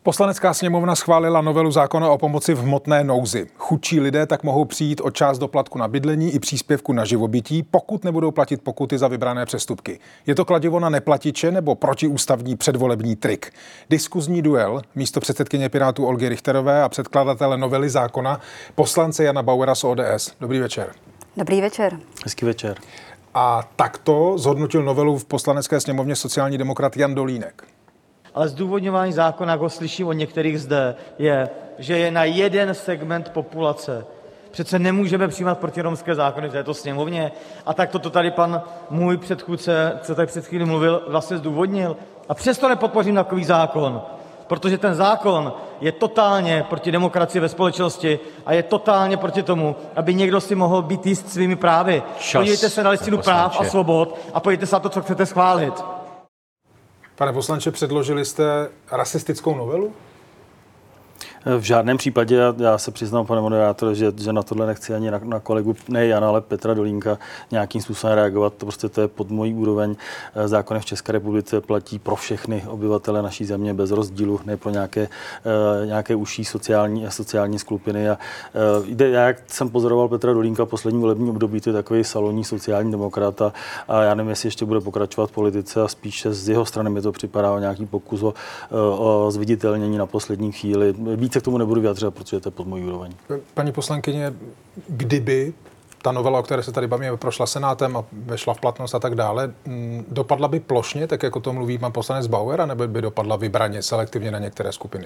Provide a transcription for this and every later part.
Poslanecká sněmovna schválila novelu zákona o pomoci v hmotné nouzi. Chudší lidé tak mohou přijít o část doplatku na bydlení i příspěvku na živobytí, pokud nebudou platit pokuty za vybrané přestupky. Je to kladivo na neplatiče nebo protiústavní předvolební trik? Diskuzní duel místopředsedkyně Pirátů Olgy Richterové a předkladatele novely zákona poslance Jana Bauera z ODS. Dobrý večer. Dobrý večer. Hezký večer. A takto zhodnotil novelu v Poslanecké sněmovně sociální demokrat Jan Dolínek. Ale zdůvodňování zákona, jak ho slyším od některých zde, je, že je na jeden segment populace. Přece nemůžeme přijímat protiromské zákony v této sněmovně. A tak to tady pan můj předchůdce, co tady před chvílí mluvil, vlastně zdůvodnil. A přesto nepodpořím takový zákon, protože ten zákon je totálně proti demokracii ve společnosti a je totálně proti tomu, aby někdo si mohl být jist svými právy. Podívejte se na listinu práv a svobod a podívejte se na to, co chcete schválit. Pane poslanče, předložili jste rasistickou novelu? V žádném případě, já se přiznám, pane moderátore, že na tohle nechci ani na kolegu, ne Jana, ale Petra Dolínka nějakým způsobem reagovat. To je pod mojí úroveň. Zákony v České republice platí pro všechny obyvatele naší země bez rozdílu, ne pro nějaké užší sociální skupiny. Jak jsem pozoroval Petra Dolínka v posledním volebním období, to je takový salonní sociální demokrat a já nevím, jestli ještě bude pokračovat v politice a spíše z jeho strany mi to připadá nějaký pokus o zviditelnění na poslední chvíli. Více k tomu nebudu vyjadřovat, protože to je pod mojí úroveň. Paní poslankyně, kdyby ta novela, o které se tady bavíme, prošla Senátem a vešla v platnost a tak dále, dopadla by plošně, tak jako to mluví pan poslanec Bauer, nebo by dopadla vybraně, selektivně na některé skupiny?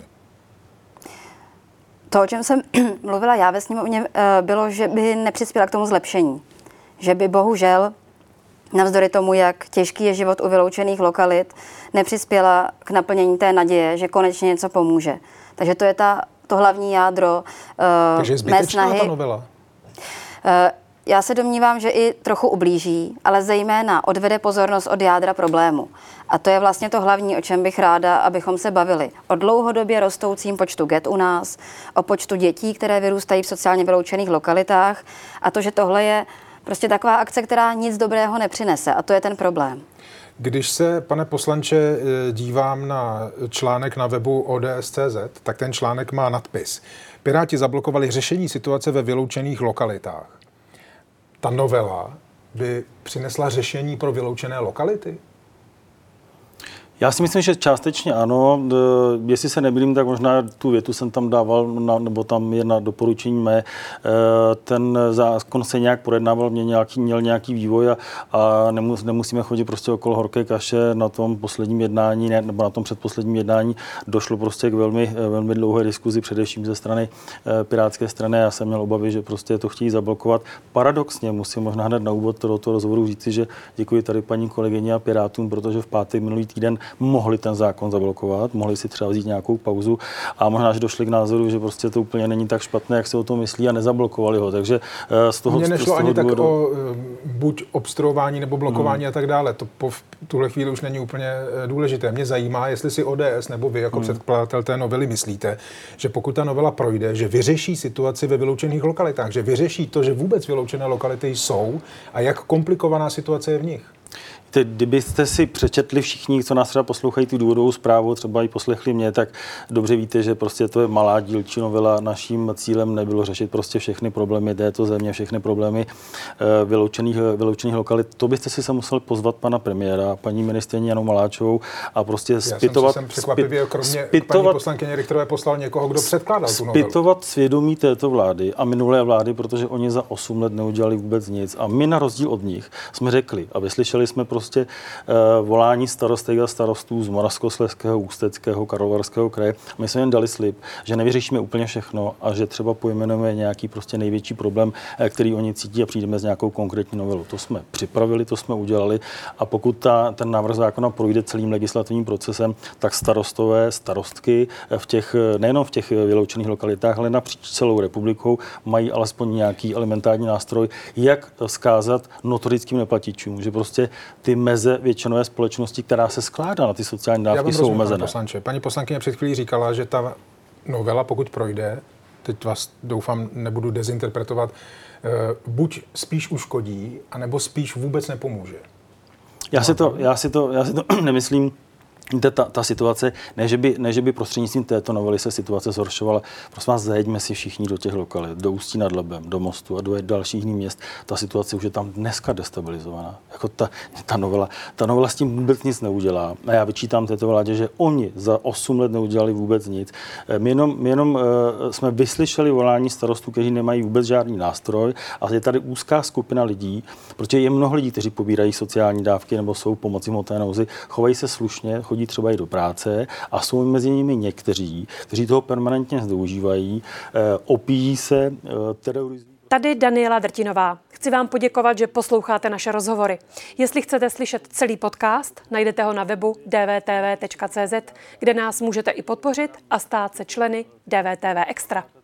To, o čem jsem mluvila já ve sněmovně, bylo, že by nepřispěla k tomu zlepšení. Že by bohužel, navzdory tomu, jak těžký je život u vyloučených lokalit, nepřispěla k naplnění té naděje, že konečně něco pomůže. Takže to je to hlavní jádro Takže je zbytečná ta novela? Já se domnívám, že i trochu ublíží, ale zejména odvede pozornost od jádra problému. A to je vlastně to hlavní, o čem bych ráda, abychom se bavili. O dlouhodobě rostoucím počtu get u nás, o počtu dětí, které vyrůstají v sociálně vyloučených lokalitách a to, že tohle je prostě taková akce, která nic dobrého nepřinese a to je ten problém. Když se, pane poslanče, dívám na článek na webu ODS.cz, tak ten článek má nadpis. Piráti zablokovali řešení situace ve vyloučených lokalitách. Ta novela by přinesla řešení pro vyloučené lokality? Já si myslím, že částečně ano. Jestli se nemýlím, tak možná tu větu jsem tam dával, nebo tam je na doporučení mé. Ten zákon se nějak projednával, měl nějaký vývoj a nemusíme chodit prostě okolo horké kaše. Na tom posledním jednání, nebo na tom předposledním jednání došlo prostě k velmi dlouhé diskuzi, především ze strany pirátské strany. Já jsem měl obavy, že prostě to chtějí zablokovat. Paradoxně musím možná hned na úvod tohoto rozhovoru říci, že děkuji tady paní kolegyni a Pirátům, protože v pátek minulý týden mohli ten zákon zablokovat, mohli si třeba vzít nějakou pauzu a možná, že došli k názoru, že prostě to úplně není tak špatné, jak se o tom myslí a nezablokovali ho. Takže z toho mně nešlo ani tak o buď obstruování nebo blokování a tak dále. To v tuhle chvíli už není úplně důležité. Mě zajímá, jestli si ODS nebo vy jako předkladatel té novely myslíte, že pokud ta novela projde, že vyřeší situaci ve vyloučených lokalitách, že vyřeší to, že vůbec vyloučené lokality jsou a jak komplikovaná situace je v nich. Kdybyste si přečetli všichni, co nás třeba poslouchají tu důvodovou zprávu, třeba i poslechli mě, tak dobře víte, že prostě to je malá dílčí novela. Naším cílem nebylo řešit prostě všechny problémy této země, všechny problémy vyloučených lokalit. To byste si se musel pozvat pana premiéra, paní ministryni Janu Maláčovou a prostě zpytovat. Já jsem překvapivě kromě paní poslankyně Richterové poslal někoho, kdo předkládal tu novelu. Zpytovat svědomí této vlády a minulé vlády, protože oni za 8 let neudělali vůbec nic. A my na rozdíl od nich jsme řekli a vyslyšeli jsme prostě volání starostek a starostů z Moravskoslezského, Ústeckého, Karlovarského kraje. My jsme jen dali slib, že nevyřešíme úplně všechno a že třeba pojmenujeme nějaký prostě největší problém, který oni cítí a přijdeme s nějakou konkrétní novelou. To jsme připravili, to jsme udělali a pokud ten návrh zákona projde celým legislativním procesem, tak starostky nejenom v těch vyloučených lokalitách, ale napříč celou republikou mají alespoň nějaký elementární nástroj, jak vzkázat notorickým neplatičům, že prostě ty meze většinové společnosti, která se skládá na ty sociální dávky, jsou omezené. Paní poslankyně před chvílí říkala, že ta novela, pokud projde, teď vás doufám nebudu dezinterpretovat, buď spíš uškodí, anebo spíš vůbec nepomůže. Já si to nemyslím. Ta situace, ne, že by prostřednictvím této novely se situace zhoršovala. Prosím vás, zajeďme si všichni do těch lokalit, do Ústí nad Labem, do Mostu a do dalších jiných měst. Ta situace už je tam dneska destabilizovaná. Jako ta novela s tím vůbec nic neudělá. A já vyčítám této vládě, že oni za 8 let neudělali vůbec nic. My jenom jsme vyslyšeli volání starostů, kteří nemají vůbec žádný nástroj, a je tady úzká skupina lidí, protože je mnoho lidí, kteří pobírají sociální dávky nebo jsou pomocí hmotné nouzi, chovají se slušně, chodí třeba i do práce a jsou mezi nimi někteří, kteří toho permanentně zneužívají, opíjí se, terorizují. Tady Daniela Drtinová. Chci vám poděkovat, že posloucháte naše rozhovory. Jestli chcete slyšet celý podcast, najdete ho na webu dvtv.cz, kde nás můžete i podpořit a stát se členy DVTV Extra.